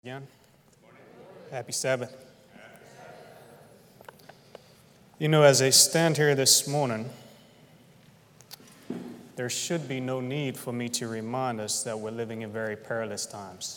Again. Happy Sabbath. You know, as I stand here this morning, there should be no need for me to remind us that we're living in very perilous times.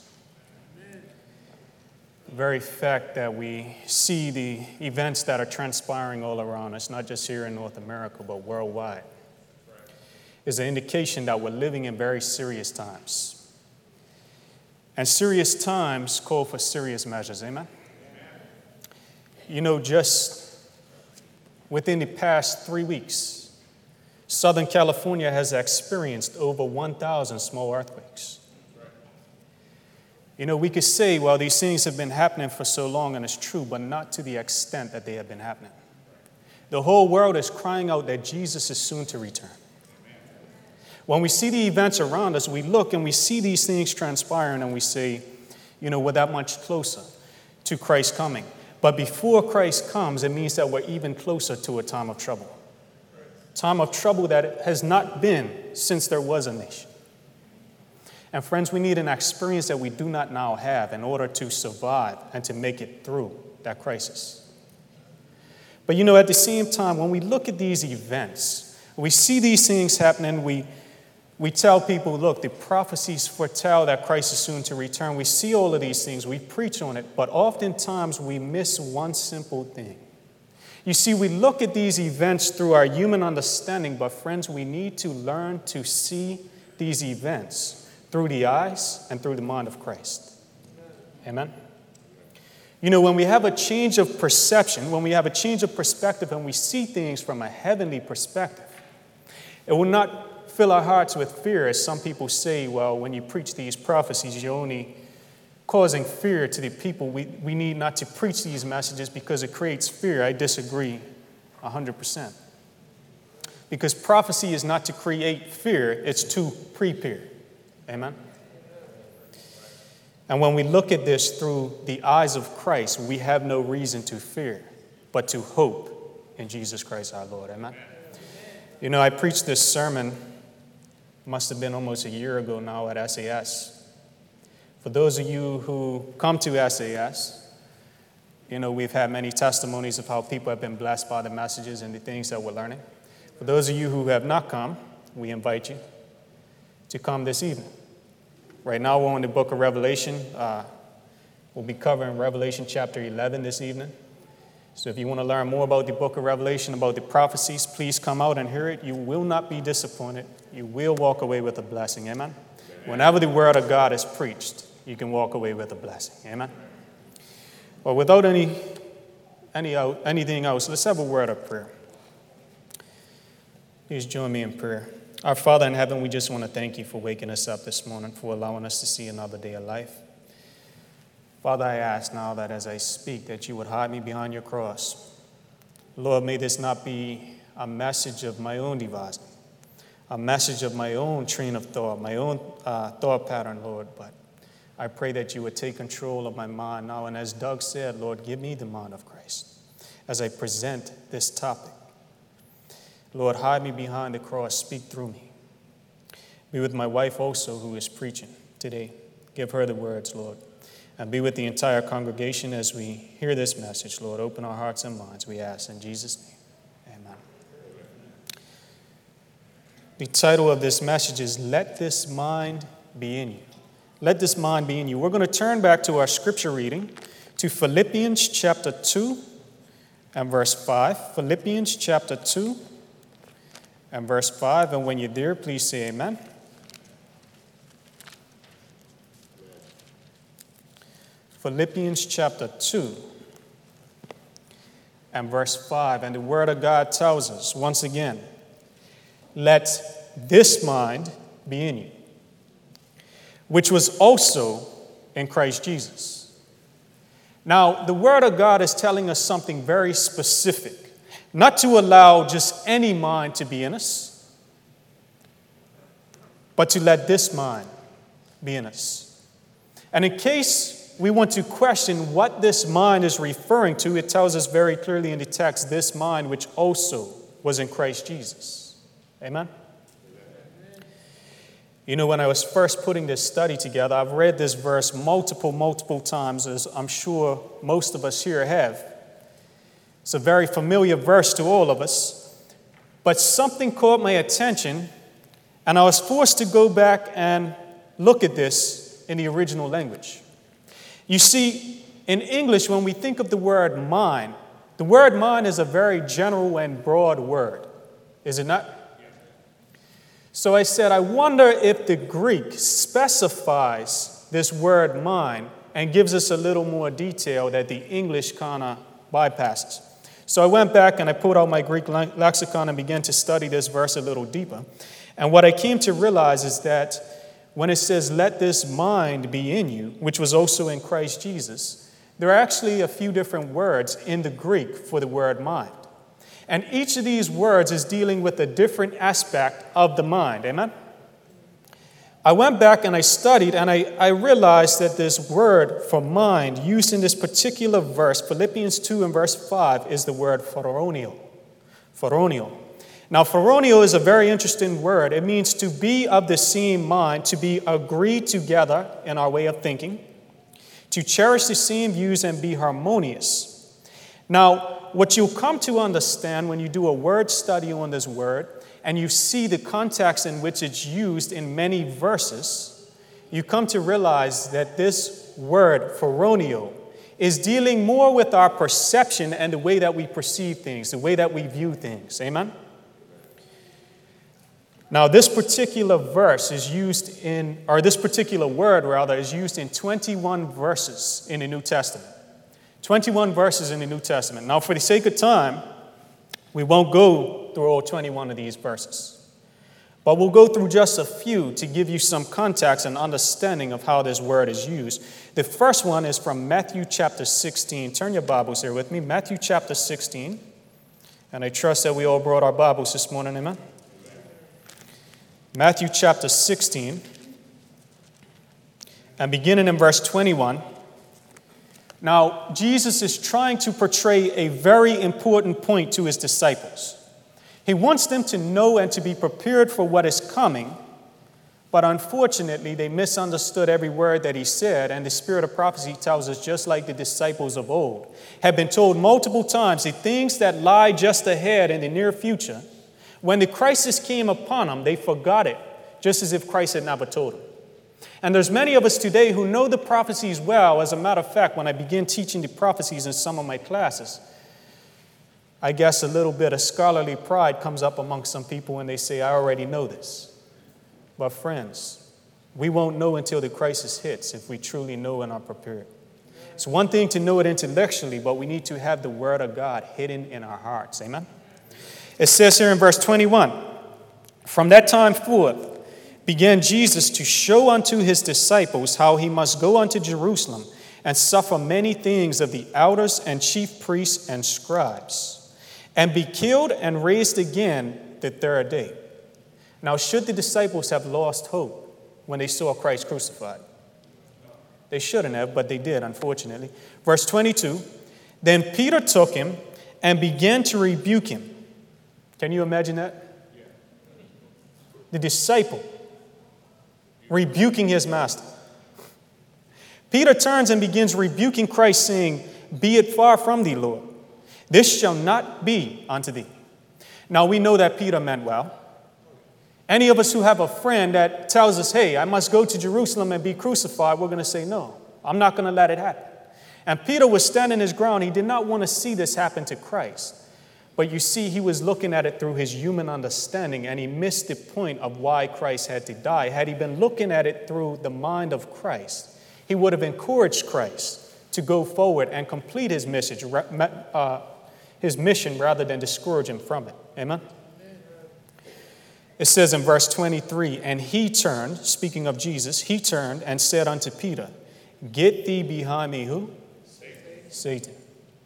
The very fact that we see the events that are transpiring all around us, not just here in North America, but worldwide, is an indication that we're living in very serious times. And serious times call for serious measures, amen? You know, just within the past 3 weeks, Southern California has experienced over 1,000 small earthquakes. You know, we could say, well, these things have been happening for so long, and it's true, but not to the extent that they have been happening. The whole world is crying out that Jesus is soon to return. When we see the events around us, we look and we see these things transpiring and we say, you know, we're that much closer to Christ coming. But before Christ comes, it means that we're even closer to a time of trouble. Time of trouble that has not been since there was a nation. And friends, we need an experience that we do not now have in order to survive and to make it through that crisis. But you know, at the same time, when we look at these events, we see these things happening, we tell people, look, the prophecies foretell that Christ is soon to return. We see all of these things. We preach on it. But oftentimes we miss one simple thing. You see, we look at these events through our human understanding, but friends, we need to learn to see these events through the eyes and through the mind of Christ. Amen? You know, when we have a change of perception, when we have a change of perspective and we see things from a heavenly perspective, it will not fill our hearts with fear, as some people say, well, when you preach these prophecies, you're only causing fear to the people. We need not to preach these messages because it creates fear. I disagree 100%. Because prophecy is not to create fear, it's to prepare. Amen? And when we look at this through the eyes of Christ, we have no reason to fear, but to hope in Jesus Christ our Lord. Amen? You know, I preached this sermon, must have been almost a year ago now at SAS. For those of you who come to SAS, you know, we've had many testimonies of how people have been blessed by the messages and the things that we're learning. For those of you who have not come, we invite you to come this evening. Right now we're on the book of Revelation. We'll be covering Revelation chapter 11 this evening. So if you want to learn more about the book of Revelation, about the prophecies, please come out and hear it. You will not be disappointed. You will walk away with a blessing. Amen? Whenever the word of God is preached, you can walk away with a blessing. Amen? Well, without anything else, let's have a word of prayer. Please join me in prayer. Our Father in heaven, we just want to thank you for waking us up this morning, for allowing us to see another day of life. Father, I ask now that as I speak, that you would hide me behind your cross. Lord, may this not be a message of my own devising, a message of my own train of thought, my own thought pattern, Lord, but I pray that you would take control of my mind now. And as Doug said, Lord, give me the mind of Christ as I present this topic. Lord, hide me behind the cross. Speak through me. Be with my wife also, who is preaching today. Give her the words, Lord. And be with the entire congregation as we hear this message, Lord. Open our hearts and minds, we ask in Jesus' name. Amen. The title of this message is, Let This Mind Be in You. Let this mind be in you. We're going to turn back to our scripture reading to Philippians chapter 2 and verse 5. Philippians chapter 2 and verse 5. And when you're there, please say amen. Philippians chapter 2 and verse 5. And the word of God tells us, once again, let this mind be in you, which was also in Christ Jesus. Now, the word of God is telling us something very specific, not to allow just any mind to be in us, but to let this mind be in us. And in case we want to question what this mind is referring to, it tells us very clearly in the text, this mind which also was in Christ Jesus. Amen? You know, when I was first putting this study together, I've read this verse multiple times, as I'm sure most of us here have. It's a very familiar verse to all of us, but something caught my attention, and I was forced to go back and look at this in the original language. You see, in English, when we think of the word mind is a very general and broad word, is it not? So I said, I wonder if the Greek specifies this word mind and gives us a little more detail that the English kind of bypasses. So I went back and I pulled out my Greek lexicon and began to study this verse a little deeper. And what I came to realize is that when it says, let this mind be in you, which was also in Christ Jesus, there are actually a few different words in the Greek for the word mind. And each of these words is dealing with a different aspect of the mind. Amen? I went back and I studied, and I realized that this word for mind used in this particular verse, Philippians 2 and verse 5, is the word phoronio. Phoronio. Now, phoronio is a very interesting word. It means to be of the same mind, to be agreed together in our way of thinking, to cherish the same views and be harmonious. Now, what you'll come to understand when you do a word study on this word, and you see the context in which it's used in many verses, you come to realize that this word, phoronio, is dealing more with our perception and the way that we perceive things, the way that we view things. Amen? Now, this particular verse is used in, or this particular word, rather, is used in 21 verses in the New Testament. 21 verses in the New Testament. Now, for the sake of time, we won't go through all 21 of these verses. But we'll go through just a few to give you some context and understanding of how this word is used. The first one is from Matthew chapter 16. Turn your Bibles here with me. Matthew chapter 16. And I trust that we all brought our Bibles this morning, amen? Matthew chapter 16. And beginning in verse 21. Now, Jesus is trying to portray a very important point to his disciples. He wants them to know and to be prepared for what is coming, but unfortunately, they misunderstood every word that he said, and the spirit of prophecy tells us, just like the disciples of old, have been told multiple times, the things that lie just ahead in the near future, when the crisis came upon them, they forgot it, just as if Christ had never told them. And there's many of us today who know the prophecies well. As a matter of fact, when I begin teaching the prophecies in some of my classes, I guess a little bit of scholarly pride comes up among some people when they say, I already know this. But friends, we won't know until the crisis hits if we truly know and are prepared. It's one thing to know it intellectually, but we need to have the Word of God hidden in our hearts. Amen? It says here in verse 21, from that time forth, began Jesus to show unto his disciples how he must go unto Jerusalem and suffer many things of the elders and chief priests and scribes, and be killed and raised again the third day. Now, should the disciples have lost hope when they saw Christ crucified? They shouldn't have, but they did, unfortunately. Verse 22, then Peter took him and began to rebuke him. Can you imagine that? The disciple rebuking his master. Peter turns and begins rebuking Christ, saying, be it far from thee, Lord. This shall not be unto thee. Now, we know that Peter meant well. Any of us who have a friend that tells us, hey, I must go to Jerusalem and be crucified, we're going to say, no, I'm not going to let it happen. And Peter was standing his ground. He did not want to see this happen to Christ. But you see, he was looking at it through his human understanding, and he missed the point of why Christ had to die. Had he been looking at it through the mind of Christ, he would have encouraged Christ to go forward and complete his mission rather than discourage him from it. Amen? It says in verse 23, and he turned, speaking of Jesus, he turned and said unto Peter, get thee behind me, who? Satan.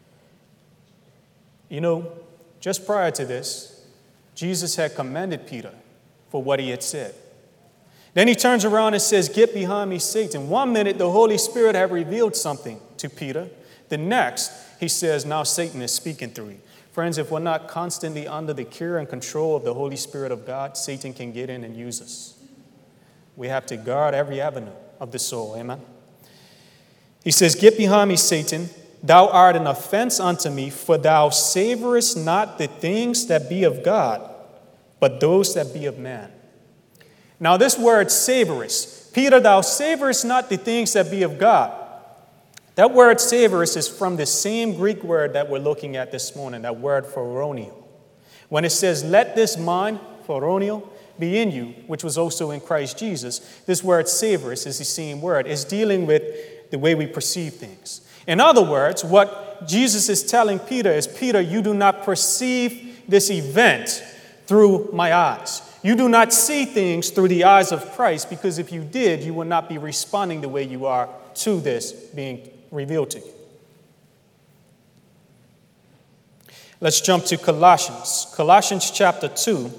You know, just prior to this, Jesus had commended Peter for what he had said. Then he turns around and says, get behind me, Satan. 1 minute, the Holy Spirit had revealed something to Peter. The next, he says, now Satan is speaking through you. Friends, if we're not constantly under the care and control of the Holy Spirit of God, Satan can get in and use us. We have to guard every avenue of the soul. Amen. He says, "Get behind me, Satan. Thou art an offense unto me, for thou savorest not the things that be of God, but those that be of man." Now this word savorest, Peter, thou savorest not the things that be of God. That word savorest is from the same Greek word that we're looking at this morning, that word phoronio. When it says, "Let this mind," phoronio, "be in you, which was also in Christ Jesus," this word savorest is the same word. It's dealing with the way we perceive things. In other words, what Jesus is telling Peter is, Peter, you do not perceive this event through my eyes. You do not see things through the eyes of Christ, because if you did, you would not be responding the way you are to this being revealed to you. Let's jump to Colossians. Colossians chapter 2.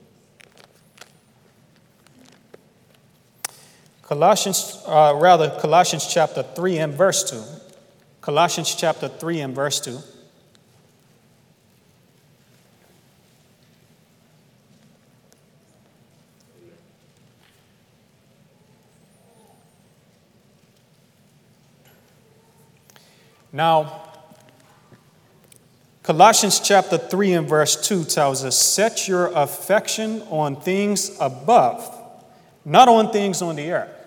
Colossians chapter 3 and verse 2. Colossians chapter 3 and verse 2. Now, Colossians chapter 3 and verse 2 tells us, "Set your affection on things above, not on things on the earth."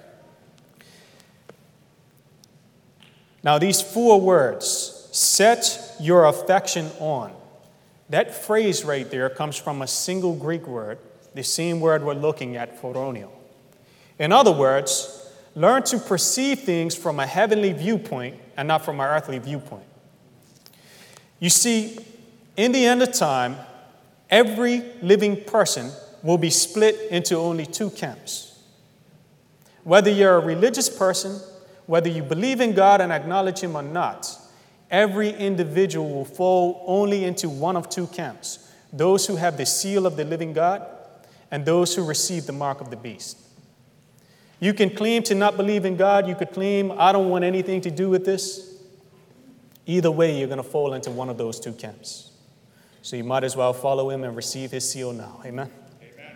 Now, these four words, "set your affection on," that phrase right there comes from a single Greek word, the same word we're looking at, phoronio. In other words, learn to perceive things from a heavenly viewpoint and not from our earthly viewpoint. You see, in the end of time, every living person will be split into only two camps. Whether you're a religious person, whether you believe in God and acknowledge Him or not, every individual will fall only into one of two camps: those who have the seal of the living God and those who receive the mark of the beast. You can claim to not believe in God. You could claim, "I don't want anything to do with this." Either way, you're going to fall into one of those two camps. So you might as well follow Him and receive His seal now. Amen? Amen.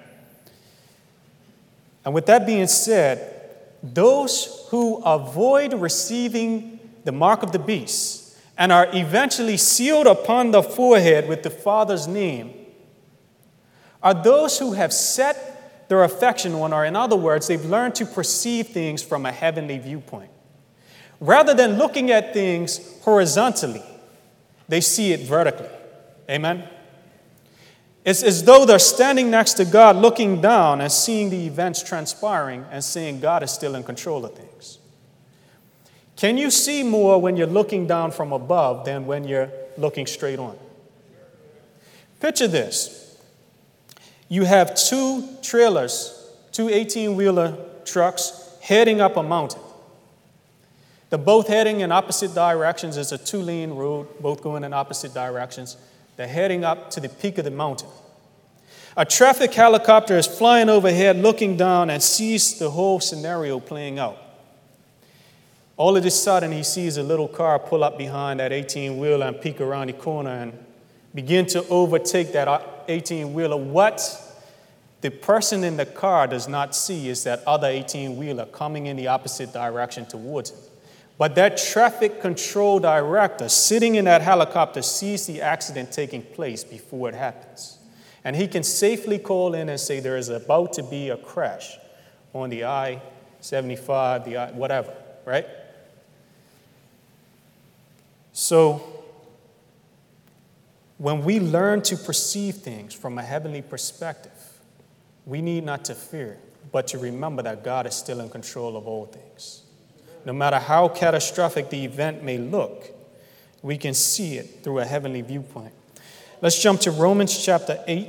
And with that being said, those who avoid receiving the mark of the beast and are eventually sealed upon the forehead with the Father's name are those who have set their affection on, or in other words, they've learned to perceive things from a heavenly viewpoint. Rather than looking at things horizontally, they see it vertically. Amen? It's as though they're standing next to God, looking down and seeing the events transpiring and saying God is still in control of things. Can you see more when you're looking down from above than when you're looking straight on? Picture this. You have two trailers, two 18-wheeler trucks heading up a mountain. They're both heading in opposite directions. It's a two-lane road, both going in opposite directions. They're heading up to the peak of the mountain. A traffic helicopter is flying overhead, looking down, and sees the whole scenario playing out. All of a sudden, he sees a little car pull up behind that 18-wheeler and peek around the corner and begin to overtake that 18-wheeler. What the person in the car does not see is that other 18-wheeler coming in the opposite direction towards him. But that traffic control director sitting in that helicopter sees the accident taking place before it happens. And he can safely call in and say there is about to be a crash on the I-75, the whatever, right? So when we learn to perceive things from a heavenly perspective, we need not to fear, but to remember that God is still in control of all things. No matter how catastrophic the event may look, we can see it through a heavenly viewpoint. Let's jump to Romans chapter 8.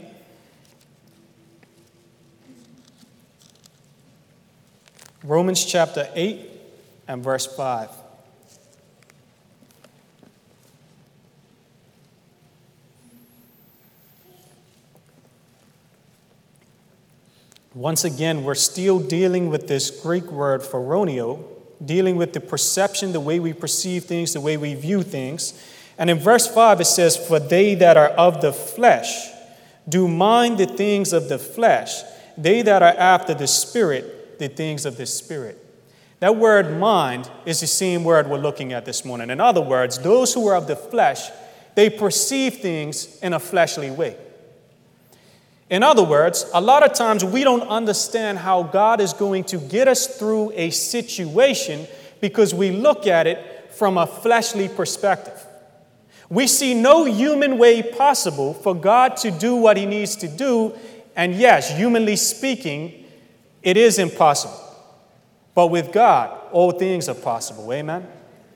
Romans chapter 8 and verse 5. Once again, we're still dealing with this Greek word phoronio, dealing with the perception, the way we perceive things, the way we view things. And in verse 5, it says, "For they that are of the flesh do mind the things of the flesh. They that are after the Spirit, the things of the Spirit. That word mind is the same word we're looking at this morning. In other words, those who are of the flesh, they perceive things in a fleshly way. In other words, a lot of times we don't understand how God is going to get us through a situation because we look at it from a fleshly perspective. We see no human way possible for God to do what he needs to do. And yes, humanly speaking, it is impossible. But with God, all things are possible. Amen?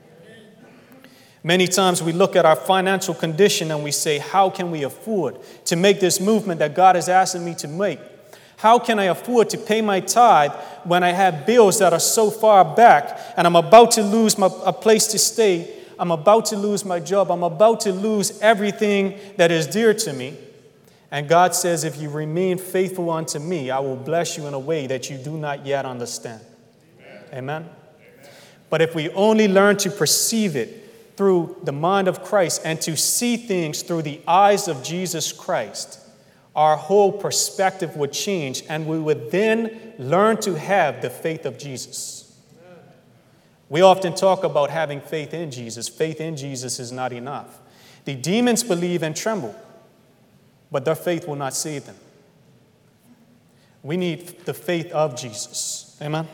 Many times we look at our financial condition and we say, how can we afford to make this movement that God is asking me to make? How can I afford to pay my tithe when I have bills that are so far back and I'm about to lose a place to stay? I'm about to lose my job. I'm about to lose everything that is dear to me. And God says, if you remain faithful unto me, I will bless you in a way that you do not yet understand. Amen? But if we only learn to perceive it through the mind of Christ and to see things through the eyes of Jesus Christ, our whole perspective would change and we would then learn to have the faith of Jesus. We often talk about having faith in Jesus. Faith in Jesus is not enough. The demons believe and tremble, but their faith will not save them. We need the faith of Jesus. Amen?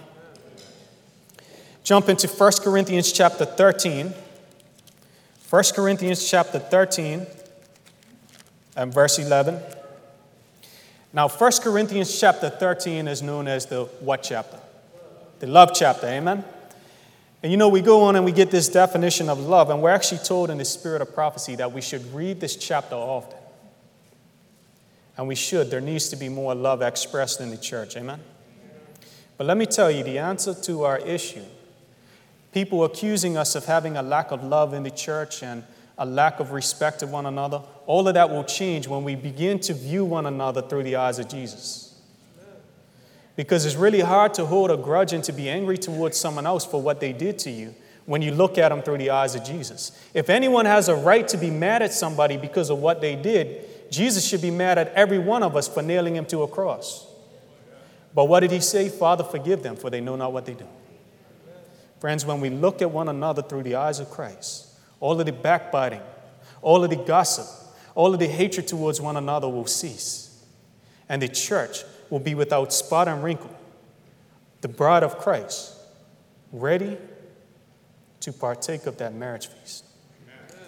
Jump into 1 Corinthians chapter 13. 1 Corinthians chapter 13 and verse 11. Now, 1 Corinthians chapter 13 is known as the what chapter? The love chapter. Amen? And you know, we go on and we get this definition of love, and we're actually told in the spirit of prophecy that we should read this chapter often. And we should. There needs to be more love expressed in the church. Amen? But let me tell you, the answer to our issue, people accusing us of having a lack of love in the church and a lack of respect of one another, all of that will change when we begin to view one another through the eyes of Jesus. Because it's really hard to hold a grudge and to be angry towards someone else for what they did to you when you look at them through the eyes of Jesus. If anyone has a right to be mad at somebody because of what they did, Jesus should be mad at every one of us for nailing him to a cross. But what did he say? Father, forgive them, for they know not what they do. Friends, when we look at one another through the eyes of Christ, all of the backbiting, all of the gossip, all of the hatred towards one another will cease. And the church will be without spot and wrinkle, the bride of Christ, ready to partake of that marriage feast. Amen.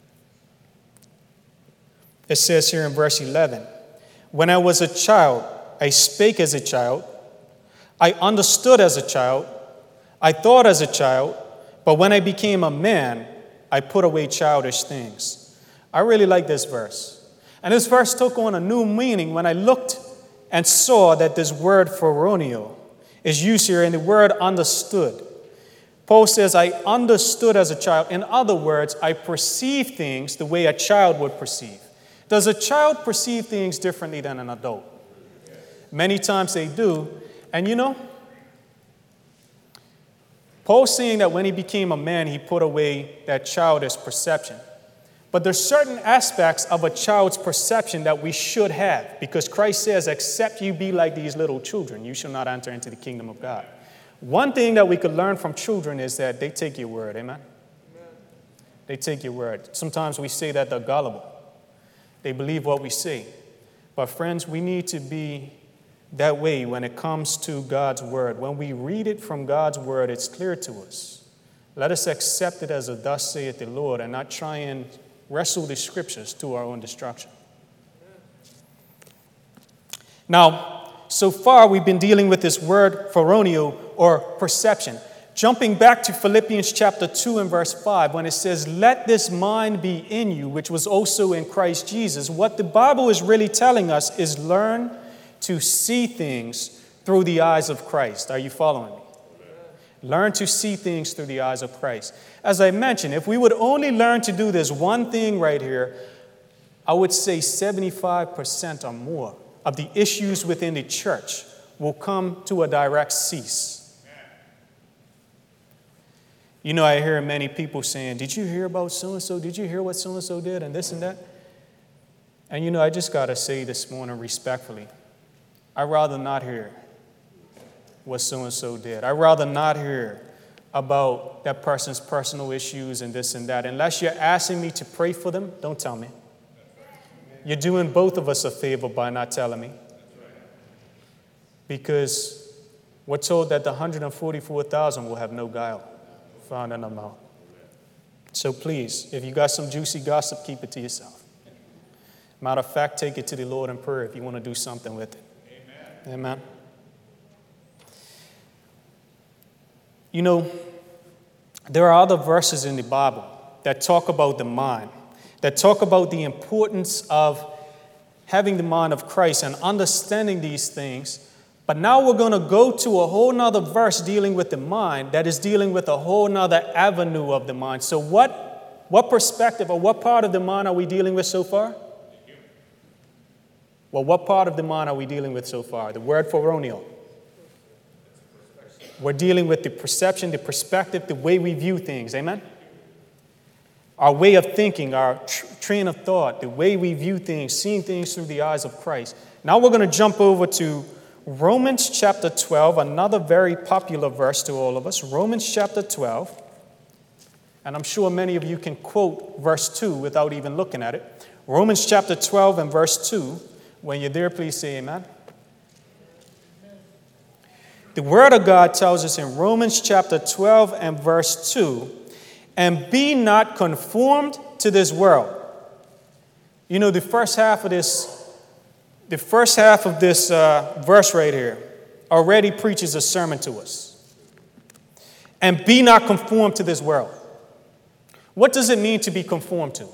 It says here in verse 11, when I was a child, I spake as a child, I understood as a child, I thought as a child, but when I became a man, I put away childish things. I really like this verse. And this verse took on a new meaning when I looked and saw that this word phroneo is used here, and the word understood. Paul says, I understood as a child. In other words, I perceive things the way a child would perceive. Does a child perceive things differently than an adult? Many times they do. And you know, Paul's saying that when he became a man, he put away that childish perception. But there's certain aspects of a child's perception that we should have, because Christ says, except you be like these little children, you shall not enter into the kingdom of God. One thing that we could learn from children is that they take your word. Amen? They take your word. Sometimes we say that they're gullible. They believe what we say. But friends, we need to be that way when it comes to God's word. When we read it from God's word, it's clear to us. Let us accept it as a thus saith the Lord and not try and wrestle the scriptures to our own destruction. Now, so far we've been dealing with this word phroneo, or perception. Jumping back to Philippians chapter 2 and verse 5, when it says, let this mind be in you, which was also in Christ Jesus. What the Bible is really telling us is learn to see things through the eyes of Christ. Are you following me? Learn to see things through the eyes of Christ. As I mentioned, if we would only learn to do this one thing right here, I would say 75% or more of the issues within the church will come to a direct cease. You know, I hear many people saying, did you hear about so-and-so? Did you hear what so-and-so did and this and that? And you know, I just got to say this morning respectfully, I'd rather not hear. what so-and-so did. I'd rather not hear about that person's personal issues and this and that. Unless you're asking me to pray for them, don't tell me. You're doing both of us a favor by not telling me. Because we're told that the 144,000 will have no guile found in their mouth. So please, if you got some juicy gossip, keep it to yourself. Matter of fact, take it to the Lord in prayer if you want to do something with it. Amen. Amen. You know, there are other verses in the Bible that talk about the mind, that talk about the importance of having the mind of Christ and understanding these things. But now we're going to go to a whole nother verse dealing with the mind that is dealing with a whole nother avenue of the mind. So what perspective or what part of the mind are we dealing with so far? Well, what part of the mind are we dealing with so far? The word phroneo. We're dealing with the perception, the perspective, the way we view things. Amen? Our way of thinking, our train of thought, the way we view things, seeing things through the eyes of Christ. Now we're going to jump over to Romans chapter 12, another very popular verse to all of us. Romans chapter 12. And I'm sure many of you can quote verse 2 without even looking at it. Romans chapter 12 and verse 2. When you're there, please say amen. The Word of God tells us in Romans chapter 12 and verse 2, and be not conformed to this world. You know, the first half of this verse right here already preaches a sermon to us. And be not conformed to this world. What does it mean to be conformed to?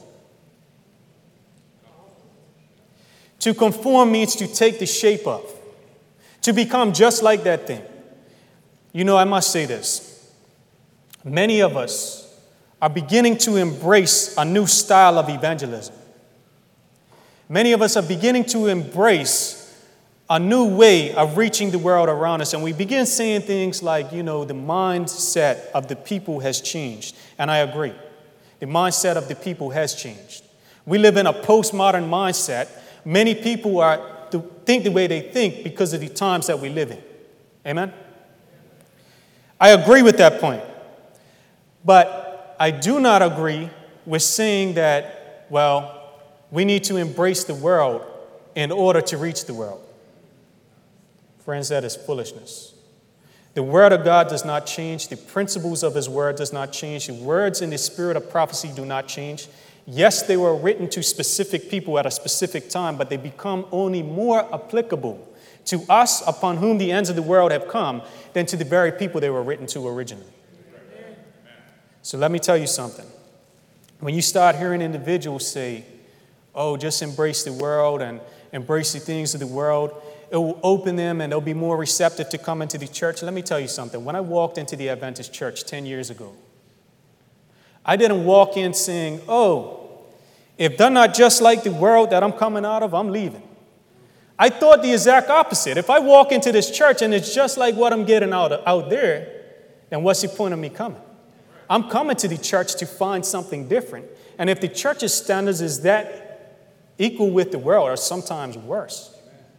To conform means to take the shape of, to become just like that thing. You know, I must say this. Many of us are beginning to embrace a new style of evangelism. Many of us are beginning to embrace a new way of reaching the world around us. And we begin saying things like, you know, the mindset of the people has changed. And I agree. The mindset of the people has changed. We live in a postmodern mindset. Many people think the way they think because of the times that we live in. Amen? I agree with that point. But I do not agree with saying that, well, we need to embrace the world in order to reach the world. Friends, that is foolishness. The Word of God does not change. The principles of His Word does not change. The words in the spirit of prophecy do not change. Yes, they were written to specific people at a specific time, but they become only more applicable to us upon whom the ends of the world have come than to the very people they were written to originally. So let me tell you something. When you start hearing individuals say, oh, just embrace the world and embrace the things of the world, it will open them and they'll be more receptive to come into the church. Let me tell you something. When I walked into the Adventist church 10 years ago, I didn't walk in saying, oh, if they're not just like the world that I'm coming out of, I'm leaving. I thought the exact opposite. If I walk into this church and it's just like what I'm getting out there, then what's the point of me coming? I'm coming to the church to find something different. And if the church's standards is that equal with the world or sometimes worse,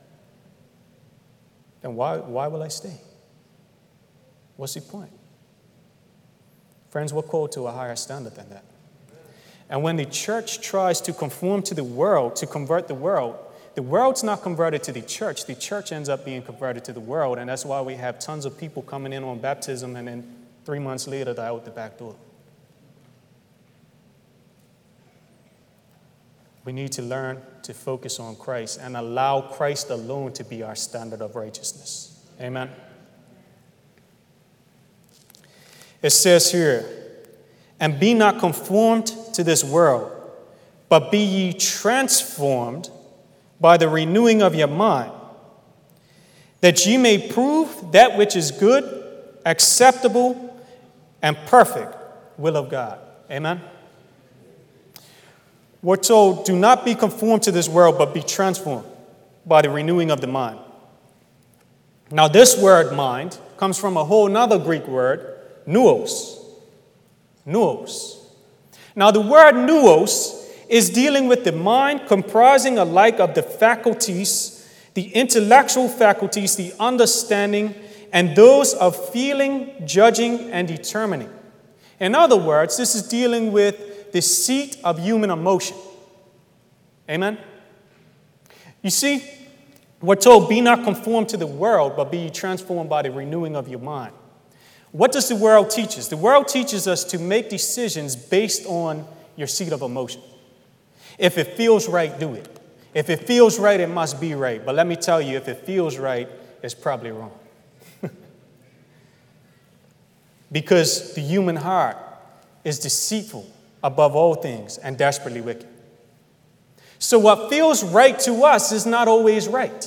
then why will I stay? What's the point? Friends, we're called to a higher standard than that. And when the church tries to conform to the world, to convert the world's not converted to the church ends up being converted to the world, and that's why we have tons of people coming in on baptism and then 3 months later they're out the back door. We need to learn to focus on Christ and allow Christ alone to be our standard of righteousness. Amen. It says here, and be not conformed to this world, but be ye transformed by the renewing of your mind, that ye may prove that which is good, acceptable, and perfect will of God. Amen? We're told, do not be conformed to this world, but be transformed by the renewing of the mind. Now, this word mind comes from a whole nother Greek word, nous. Nous. Now, the word nous is dealing with the mind comprising alike of the faculties, the intellectual faculties, the understanding, and those of feeling, judging, and determining. In other words, this is dealing with the seat of human emotion. Amen? You see, we're told, be not conformed to the world, but be transformed by the renewing of your mind. What does the world teach us? The world teaches us to make decisions based on your seat of emotion. If it feels right, do it. If it feels right, it must be right. But let me tell you, if it feels right, it's probably wrong. Because the human heart is deceitful above all things and desperately wicked. So what feels right to us is not always right.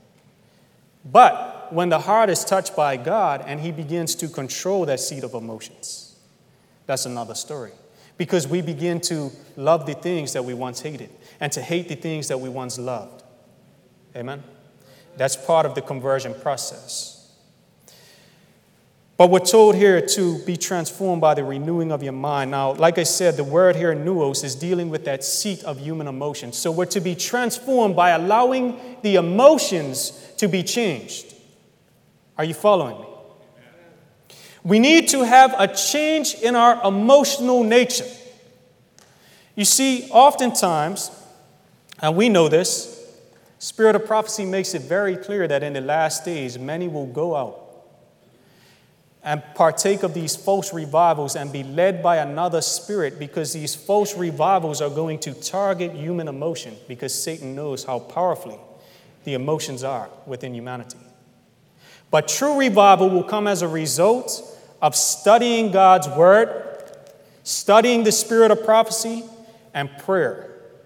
But when the heart is touched by God and he begins to control that seat of emotions, that's another story. Because we begin to love the things that we once hated and to hate the things that we once loved. Amen? That's part of the conversion process. But we're told here to be transformed by the renewing of your mind. Now, like I said, the word here, nous, is dealing with that seat of human emotion. So we're to be transformed by allowing the emotions to be changed. Are you following me? We need to have a change in our emotional nature. You see, oftentimes, and we know this, Spirit of Prophecy makes it very clear that in the last days, many will go out and partake of these false revivals and be led by another spirit, because these false revivals are going to target human emotion, because Satan knows how powerfully the emotions are within humanity. But true revival will come as a result of studying God's word, studying the Spirit of prophecy, and prayer.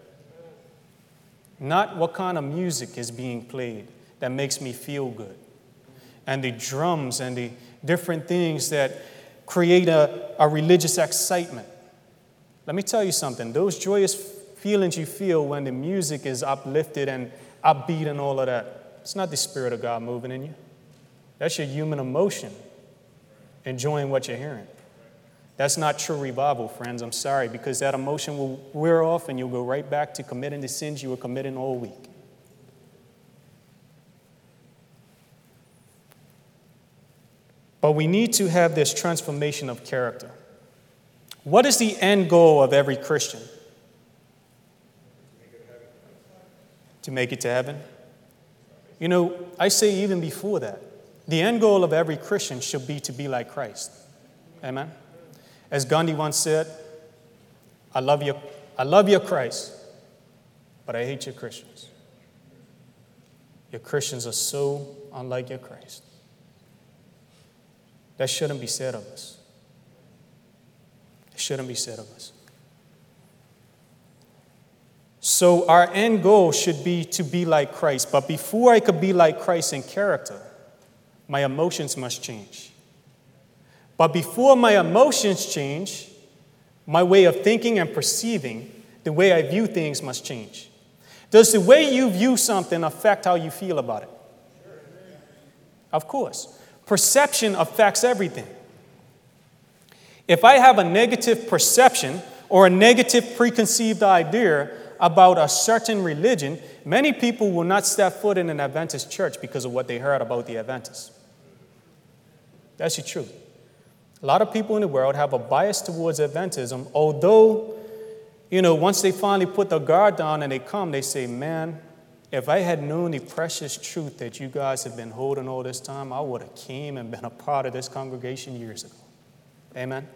Not what kind of music is being played that makes me feel good, and the drums and the different things that create a religious excitement. Let me tell you something. Those joyous feelings you feel when the music is uplifted and upbeat and all of that, it's not the Spirit of God moving in you. That's your human emotion enjoying what you're hearing. That's not true revival, friends. I'm sorry, because that emotion will wear off and you'll go right back to committing the sins you were committing all week. But we need to have this transformation of character. What is the end goal of every Christian? To make it to heaven? You know, I say even before that, the end goal of every Christian should be to be like Christ. Amen? As Gandhi once said, I love your Christ, but I hate your Christians. Your Christians are so unlike your Christ. That shouldn't be said of us. It shouldn't be said of us. So our end goal should be to be like Christ. But before I could be like Christ in character, my emotions must change. But before my emotions change, my way of thinking and perceiving, the way I view things must change. Does the way you view something affect how you feel about it? Of course. Perception affects everything. If I have a negative perception or a negative preconceived idea about a certain religion, many people will not step foot in an Adventist church because of what they heard about the Adventists. That's the truth. A lot of people in the world have a bias towards Adventism, although, once they finally put the guard down and they come, they say, man, if I had known the precious truth that you guys have been holding all this time, I would have came and been a part of this congregation years ago. Amen?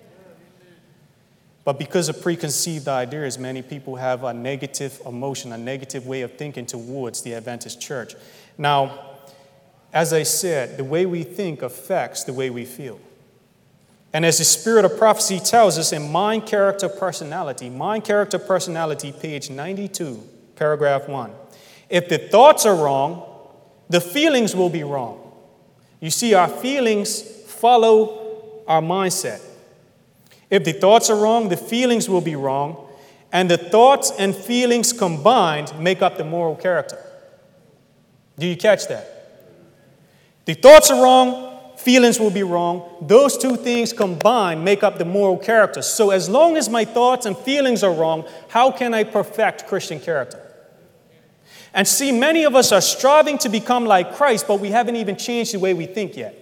But because of preconceived ideas, many people have a negative emotion, a negative way of thinking towards the Adventist church. Now, as I said, the way we think affects the way we feel. And as the Spirit of Prophecy tells us in Mind, Character, Personality, page 92, paragraph 1. If the thoughts are wrong, the feelings will be wrong. You see, our feelings follow our mindset. If the thoughts are wrong, the feelings will be wrong, and the thoughts and feelings combined make up the moral character. Do you catch that? The thoughts are wrong, feelings will be wrong. Those two things combined make up the moral character. So as long as my thoughts and feelings are wrong, how can I perfect Christian character? And see, many of us are striving to become like Christ, but we haven't even changed the way we think yet.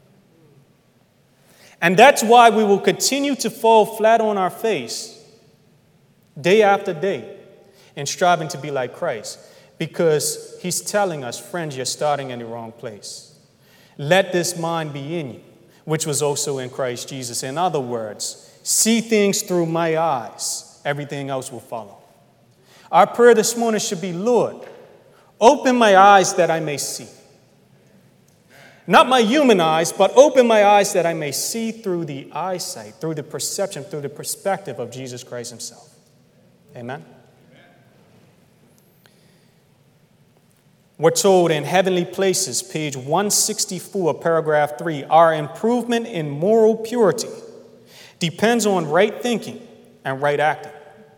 And that's why we will continue to fall flat on our face day after day in striving to be like Christ, because he's telling us, friends, you're starting in the wrong place. Let this mind be in you, which was also in Christ Jesus. In other words, see things through my eyes. Everything else will follow. Our prayer this morning should be, Lord, open my eyes that I may see. Not my human eyes, but open my eyes that I may see through the eyesight, through the perception, through the perspective of Jesus Christ himself. Amen? We're told in Heavenly Places, page 164, paragraph 3, our improvement in moral purity depends on right thinking and right acting.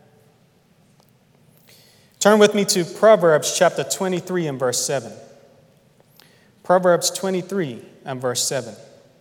Turn with me to Proverbs chapter 23 and verse 7. Proverbs 23 and verse 7.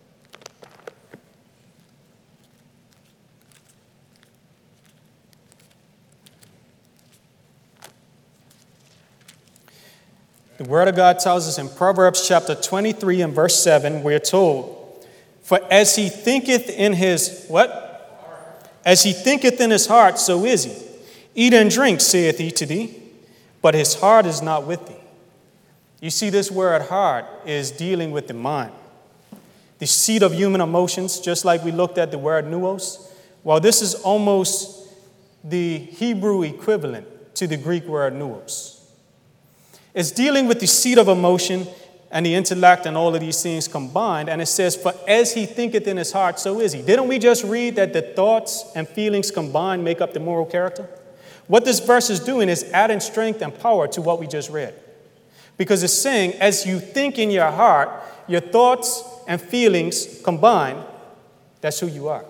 The Word of God tells us in Proverbs chapter 23 and verse 7, we're told, for as he thinketh in his, what? As he thinketh in his heart, so is he. Eat and drink, saith he to thee, but his heart is not with thee. You see, this word heart is dealing with the mind, the seat of human emotions, just like we looked at the word nous. Well, this is almost the Hebrew equivalent to the Greek word nous. It's dealing with the seat of emotion and the intellect and all of these things combined. And it says, for as he thinketh in his heart, so is he. Didn't we just read that the thoughts and feelings combined make up the moral character? What this verse is doing is adding strength and power to what we just read. Because it's saying, as you think in your heart, your thoughts and feelings combined, that's who you are.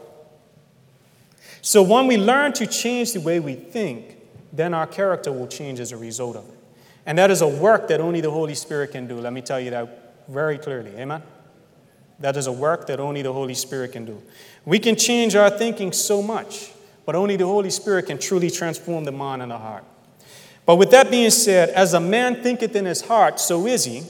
So when we learn to change the way we think, then our character will change as a result of it. And that is a work that only the Holy Spirit can do. Let me tell you that very clearly. Amen? That is a work that only the Holy Spirit can do. We can change our thinking so much, but only the Holy Spirit can truly transform the mind and the heart. But with that being said, as a man thinketh in his heart, so is he.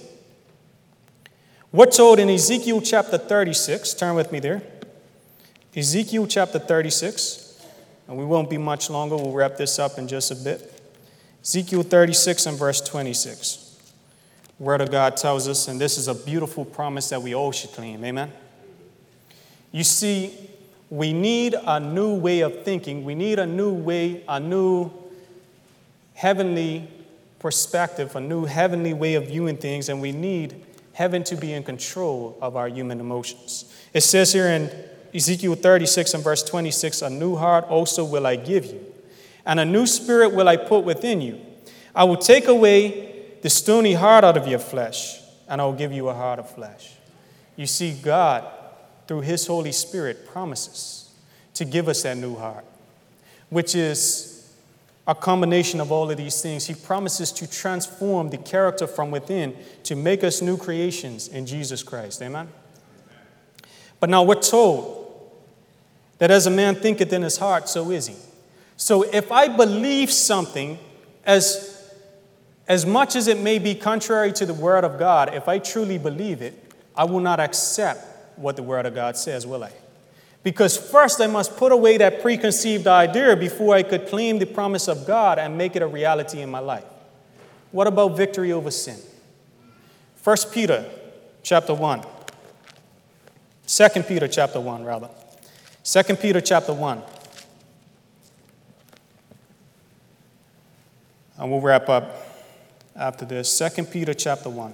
We're told in Ezekiel chapter 36, turn with me there. Ezekiel chapter 36, and we won't be much longer. We'll wrap this up in just a bit. Ezekiel 36 and verse 26. The Word of God tells us, and this is a beautiful promise that we all should claim. Amen? You see, we need a new way of thinking. We need a new way, a new heavenly perspective, a new heavenly way of viewing things, and we need heaven to be in control of our human emotions. It says here in Ezekiel 36 and verse 26, a new heart also will I give you, and a new spirit will I put within you. I will take away the stony heart out of your flesh, and I will give you a heart of flesh. You see, God, through his Holy Spirit, promises to give us that new heart, which is a combination of all of these things. He promises to transform the character from within to make us new creations in Jesus Christ. Amen? But now we're told that as a man thinketh in his heart, so is he. So if I believe something, as much as it may be contrary to the Word of God, if I truly believe it, I will not accept what the Word of God says, will I? Because first I must put away that preconceived idea before I could claim the promise of God and make it a reality in my life. What about victory over sin? 1 Peter chapter 1. 2 Peter chapter 1, rather. 2 Peter chapter 1. And we'll wrap up after this. 2 Peter chapter 1.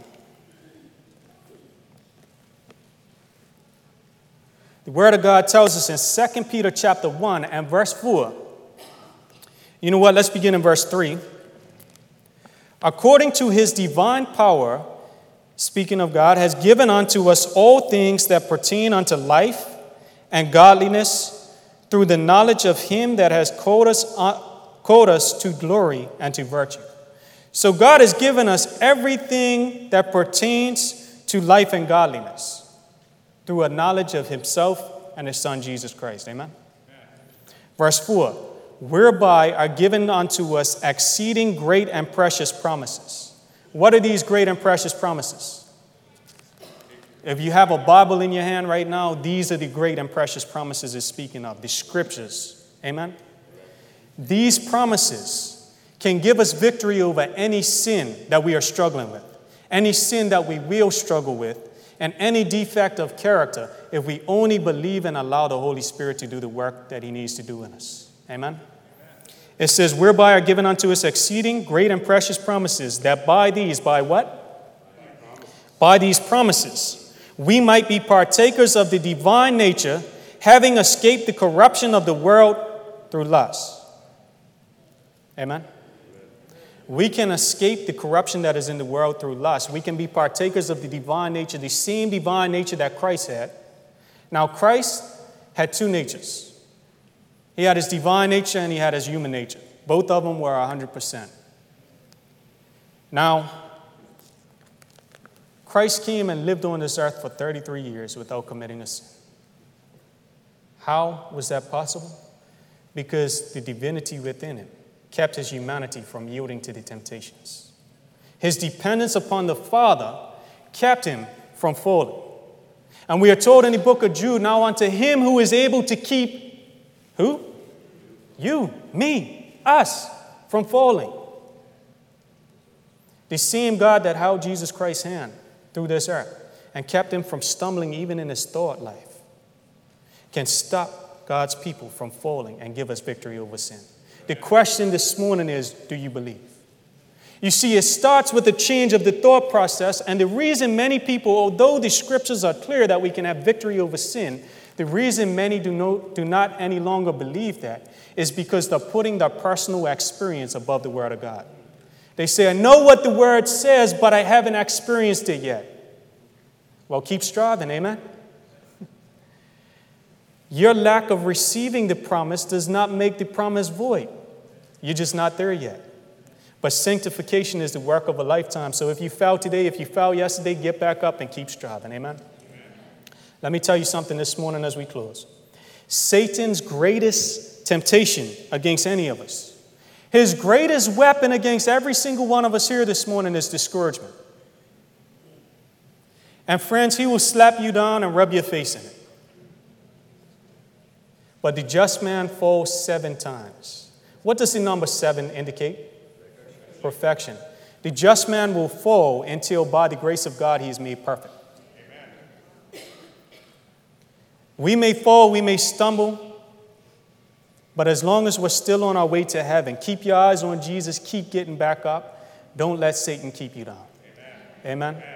The Word of God tells us in 2 Peter chapter 1 and verse 4. You know what? Let's begin in verse 3. According to his divine power, speaking of God, has given unto us all things that pertain unto life and godliness through the knowledge of him that has called us to glory and to virtue. So God has given us everything that pertains to life and godliness through a knowledge of himself and his Son, Jesus Christ. Amen? Verse 4, whereby are given unto us exceeding great and precious promises. What are these great and precious promises? If you have a Bible in your hand right now, these are the great and precious promises it's speaking of, the scriptures. Amen? These promises can give us victory over any sin that we are struggling with, any sin that we will struggle with, and any defect of character if we only believe and allow the Holy Spirit to do the work that he needs to do in us. Amen? It says, whereby are given unto us exceeding great and precious promises, that by these, by what? By these promises, we might be partakers of the divine nature, having escaped the corruption of the world through lust. Amen? We can escape the corruption that is in the world through lust. We can be partakers of the divine nature, the same divine nature that Christ had. Now, Christ had two natures. He had his divine nature and he had his human nature. Both of them were 100%. Now, Christ came and lived on this earth for 33 years without committing a sin. How was that possible? Because the divinity within him kept his humanity from yielding to the temptations. His dependence upon the Father kept him from falling. And we are told in the book of Jude, now unto him who is able to keep, who? You, me, us, from falling. The same God that held Jesus Christ's hand through this earth and kept him from stumbling even in his thought life can stop God's people from falling and give us victory over sin. The question this morning is, do you believe? You see, it starts with a change of the thought process, and the reason many people, although the scriptures are clear that we can have victory over sin, the reason many do not any longer believe that is because they're putting their personal experience above the Word of God. They say, I know what the Word says, but I haven't experienced it yet. Well, keep striving, amen? Your lack of receiving the promise does not make the promise void. You're just not there yet. But sanctification is the work of a lifetime. So if you fell today, if you fell yesterday, get back up and keep striving. Amen? Let me tell you something this morning as we close. Satan's greatest temptation against any of us, his greatest weapon against every single one of us here this morning is discouragement. And friends, he will slap you down and rub your face in it. But the just man falls 7 times. What does the number 7 indicate? Perfection. The just man will fall until by the grace of God he is made perfect. Amen. We may fall, we may stumble, but as long as we're still on our way to heaven, keep your eyes on Jesus, keep getting back up. Don't let Satan keep you down. Amen. Amen.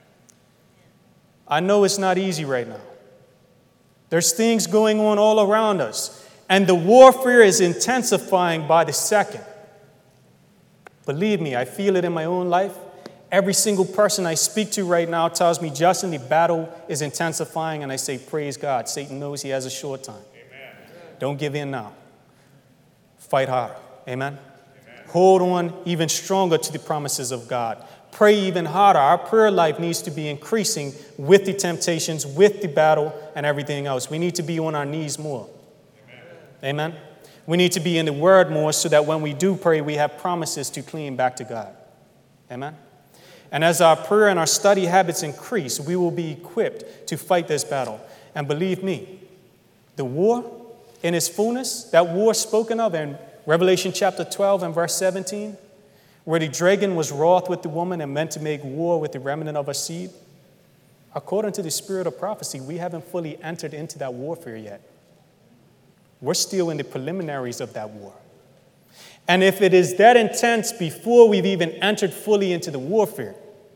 I know it's not easy right now. There's things going on all around us, and the warfare is intensifying by the second. Believe me, I feel it in my own life. Every single person I speak to right now tells me, Justin, the battle is intensifying, and I say, praise God. Satan knows he has a short time. Amen. Don't give in now. Fight harder. Amen? Amen. Hold on even stronger to the promises of God. Pray even harder. Our prayer life needs to be increasing with the temptations, with the battle, and everything else. We need to be on our knees more. Amen? Amen? We need to be in the Word more so that when we do pray, we have promises to cling back to God. Amen? And as our prayer and our study habits increase, we will be equipped to fight this battle. And believe me, the war in its fullness, that war spoken of in Revelation chapter 12 and verse 17, where the dragon was wroth with the woman and meant to make war with the remnant of her seed, according to the spirit of prophecy, we haven't fully entered into that warfare yet. We're still in the preliminaries of that war. And if it is that intense before we've even entered fully into the warfare,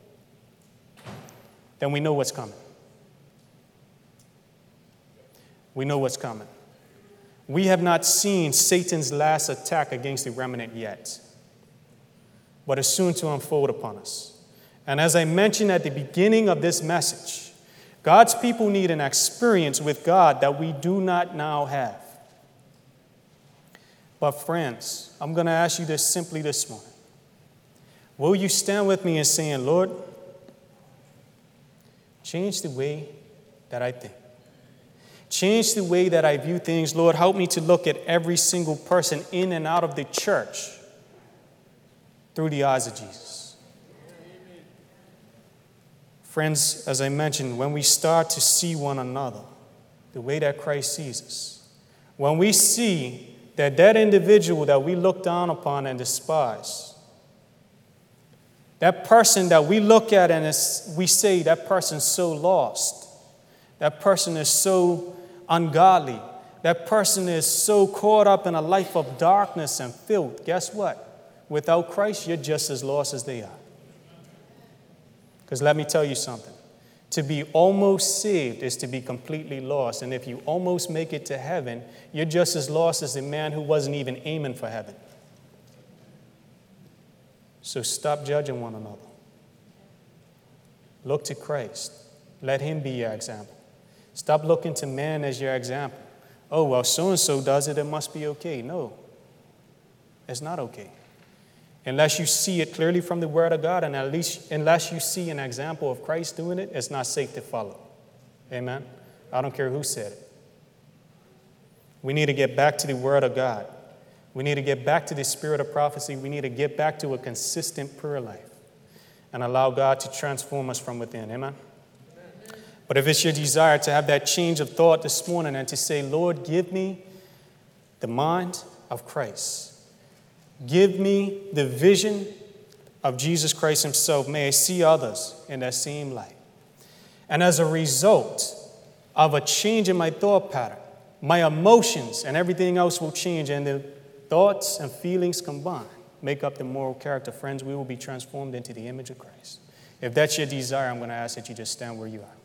then we know what's coming. We know what's coming. We have not seen Satan's last attack against the remnant yet, but it's soon to unfold upon us. And as I mentioned at the beginning of this message, God's people need an experience with God that we do not now have. But friends, I'm going to ask you this simply this morning. Will you stand with me in saying, Lord, change the way that I think. Change the way that I view things. Lord, help me to look at every single person in and out of the church through the eyes of Jesus. Friends, as I mentioned, when we start to see one another the way that Christ sees us, when we see that that individual that we look down upon and despise, that person that we look at and we say that person's so lost, that person is so ungodly, that person is so caught up in a life of darkness and filth, guess what? Without Christ, you're just as lost as they are. Because let me tell you something. To be almost saved is to be completely lost. And if you almost make it to heaven, you're just as lost as the man who wasn't even aiming for heaven. So stop judging one another. Look to Christ. Let him be your example. Stop looking to man as your example. Oh, well, so-and-so does it, it must be okay. No, it's not okay. Unless you see it clearly from the Word of God, and at least unless you see an example of Christ doing it, it's not safe to follow. Amen? I don't care who said it. We need to get back to the Word of God. We need to get back to the spirit of prophecy. We need to get back to a consistent prayer life and allow God to transform us from within. Amen? But if it's your desire to have that change of thought this morning and to say, Lord, give me the mind of Christ. Give me the vision of Jesus Christ himself. May I see others in that same light. And as a result of a change in my thought pattern, my emotions and everything else will change, and the thoughts and feelings combined make up the moral character. Friends, we will be transformed into the image of Christ. If that's your desire, I'm going to ask that you just stand where you are.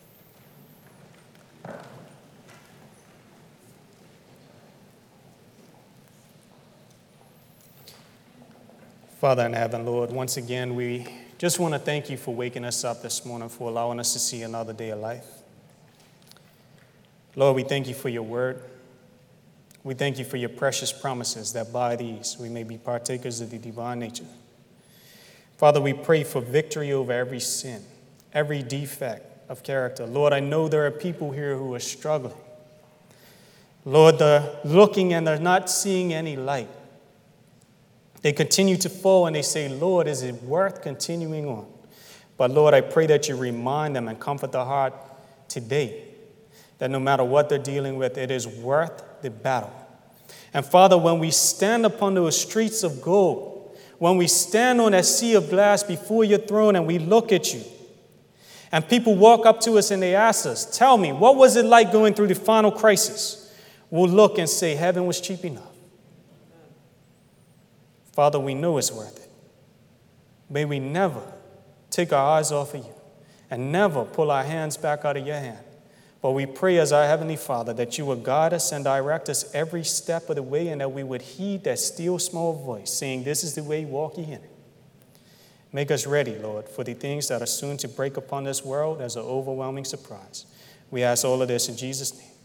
Father in heaven, Lord, once again, we just want to thank you for waking us up this morning, for allowing us to see another day of life. Lord, we thank you for your word. We thank you for your precious promises that by these we may be partakers of the divine nature. Father, we pray for victory over every sin, every defect of character. Lord, I know there are people here who are struggling. Lord, they're looking and they're not seeing any light. They continue to fall and they say, Lord, is it worth continuing on? But Lord, I pray that you remind them and comfort their heart today that no matter what they're dealing with, it is worth the battle. And Father, when we stand upon those streets of gold, when we stand on that sea of glass before your throne and we look at you, and people walk up to us and they ask us, tell me, what was it like going through the final crisis? We'll look and say, heaven was cheap enough. Father, we know it's worth it. May we never take our eyes off of you and never pull our hands back out of your hand. But we pray as our Heavenly Father that you would guide us and direct us every step of the way, and that we would heed that still small voice saying, this is the way, walk ye in it. Make us ready, Lord, for the things that are soon to break upon this world as an overwhelming surprise. We ask all of this in Jesus' name.